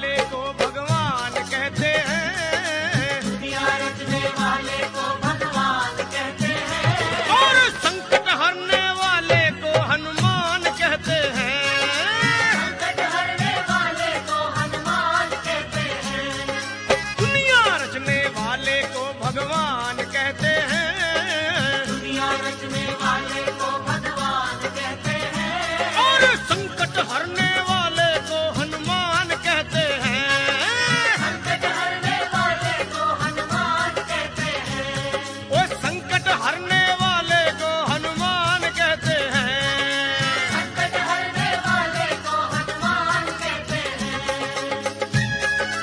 वाले को भगवान कहते हैं, दुनिया रचने वाले को भगवान कहते हैं, और संकट हरने वाले को हनुमान कहते हैं। संकट हरने वाले को हनुमान कहते हैं, दुनिया रचने वाले को भगवान कहते हैं, दुनिया रचने वाले को भगवान कहते हैं, और संकट हरने वाले को हनुमान कहते हैं। संकट हरने वाले को हनुमान कहते हैं, वो संकट हरने वाले को हनुमान कहते हैं। संकट हरने वाले को हनुमान कहते हैं।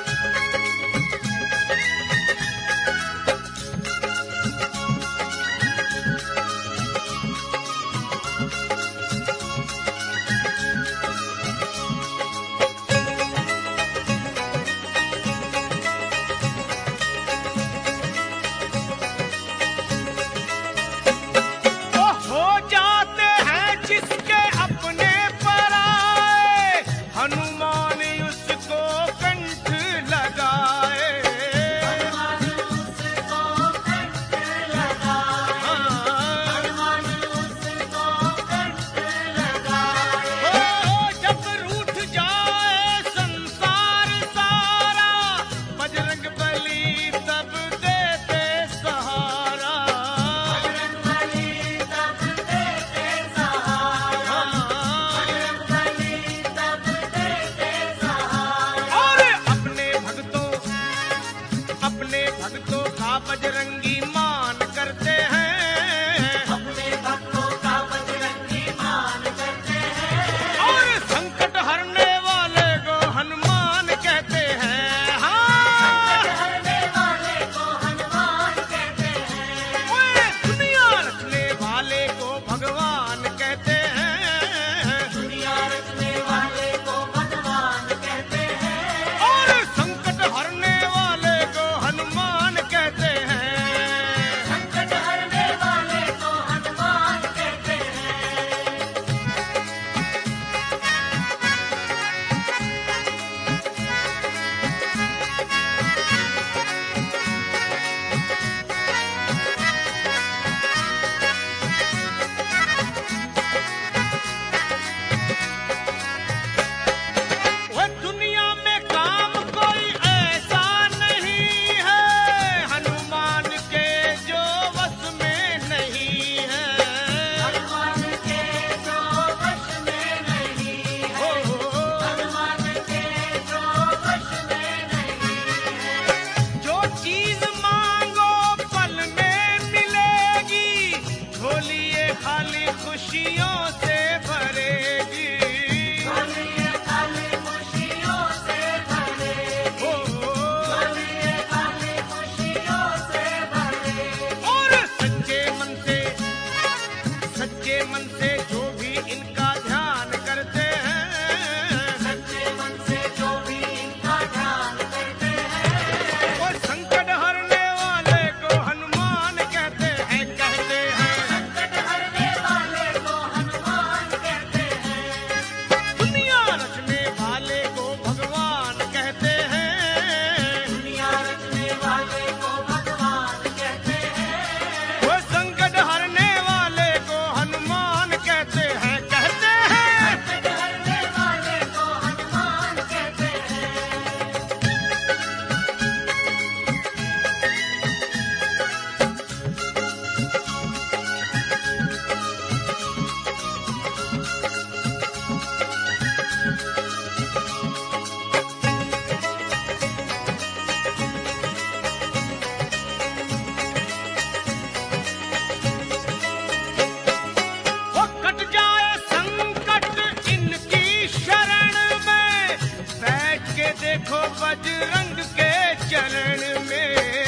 वो हो जाते हैं जिसके अपने पराए, हनुमान उसको कंठ लगाए। हनुमान उसको कंठ लगाए, हाँ। हनुमान उसको कंठ लगाए, ओ, जब रूठ जाए संसार सारा, बजरंग बली तब देते सहारा। बजरंग बली तब देते सहारा, बजरंग बली तब देते सहारा, और अपने भक्तों का बजरंगी मान करते हैं, अपने भक्तों का बजरंगी मान करते हैं, और संकट हरने वाले को हनुमान कहते हैं। हाँ। संकट हरने वाले को हनुमान कहते हैं, ओए, दुनिया रचने वाले को भगवान कहते हैं, दुनिया रचने वाले को भगवान कहते हैं, और संकट हरने वाले को हनुमान कहते हैं। संकट हरने वाले को हनुमान कहते हैं। वो दुनिया में काम कोई ऐसा नहीं है, हनुमान के जो वश में नहीं है। हनुमान के जो वश में नहीं है, हनुमान के जो वश में नहीं है, जो चीज मांगो पल में मिलेगी, झोलिए खाली खुशियों से भरेगी। झोलिए खाली खुशियों से भरेगी, झोलिए खाली खुशियों से भरेगी, और सच्चे मन से जो भी इनका ध्यान करते हैं, सच्चे मन से जो भी इनका ध्यान करते हैं, वो संकट हरने वाले को हनुमान कहते हैं, कहते हैं। संकट हरने वाले को हनुमान कहते हैं, दुनिया रचने वाले को भगवान कहते हैं, दुनिया रचने वाले को भगवान कहते हैं, वो संकट हरने वाले को हनुमान कहते हैं, कहते हैं। संकट हरने वाले को हनुमान कहते हैं। वो कट जाए संकट इनकी शरण में, बैठ के देखो बजरंग के चरण में।